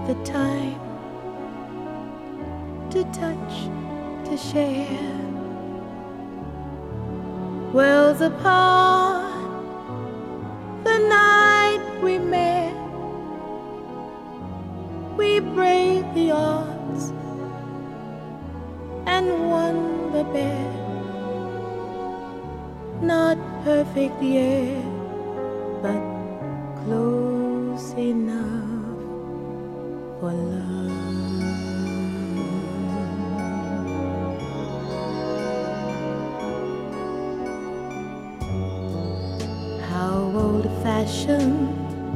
the time to touch, to share. Worlds apart, the night we met, we braved the odds and won the bet. Not perfect yet, but close enough for love. How old-fashioned,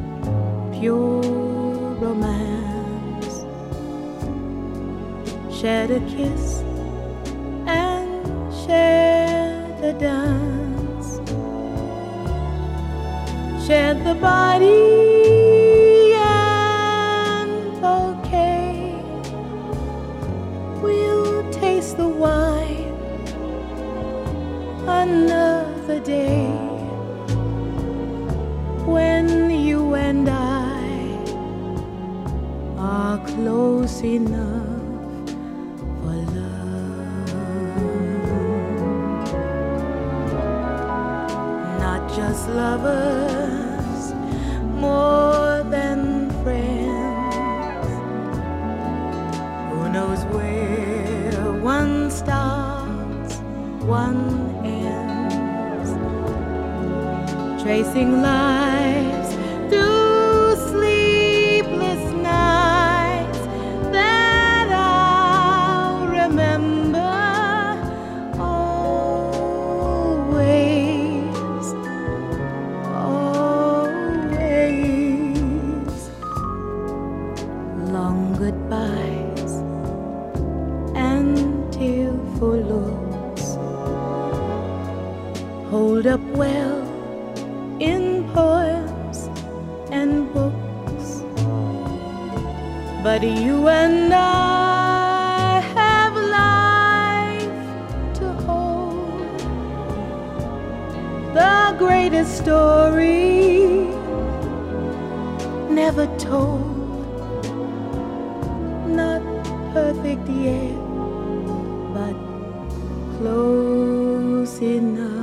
pure romance, shared a kiss and shared the dance, shared the body and bouquet. We'll taste the wine another day, when you and I are close enough for love. Not just lovers, more than friends. Who knows where one starts, one ends, tracing lives through sleepless nights that I'll remember always, always. Long goodbyes and tearful looks hold up well in poems and books, but you and I have life to hold. The greatest story never told, not perfect yet, but close enough.